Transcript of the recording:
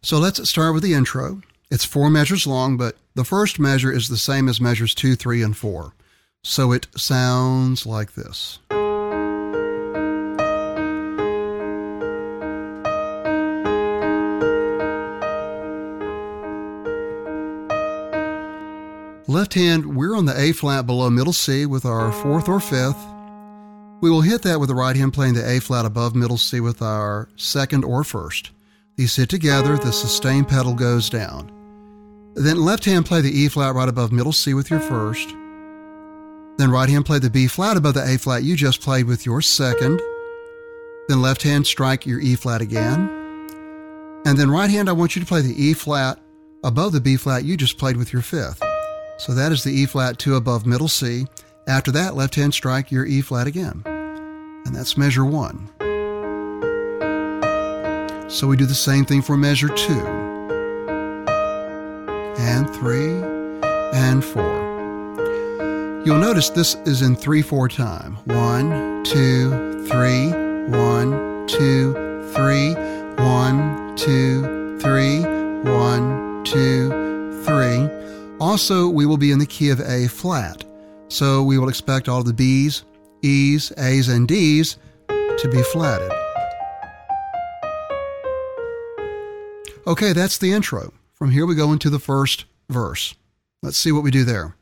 So let's start with the intro. It's 4 measures long, but the first measure is the same as measures 2, 3, and 4. So it sounds like this. Left hand, we're on the A flat below middle C with our 4th or 5th. We will hit that with the right hand playing the A flat above middle C with our 2nd or 1st. These hit together, the sustain pedal goes down. Then left hand play the E flat right above middle C with your 1st. Then right hand play the B flat above the A flat you just played with your 2nd. Then left hand strike your E flat again. And then right hand, I want you to play the E flat above the B flat you just played with your 5th. So that is the E flat 2 above middle C. After that, left hand strike your E flat again. And that's measure 1. So we do the same thing for measure 2, and 3, and 4. You'll notice this is in 3/4 time. 1, 2, 3, 1, 2, 3, 1, 2, 3, 1, 2, 3. Also, we will be in the key of A flat. So we will expect all of the B's, E's, A's, and D's to be flatted. Okay, that's the intro. From here we go into the first verse. Let's see what we do there.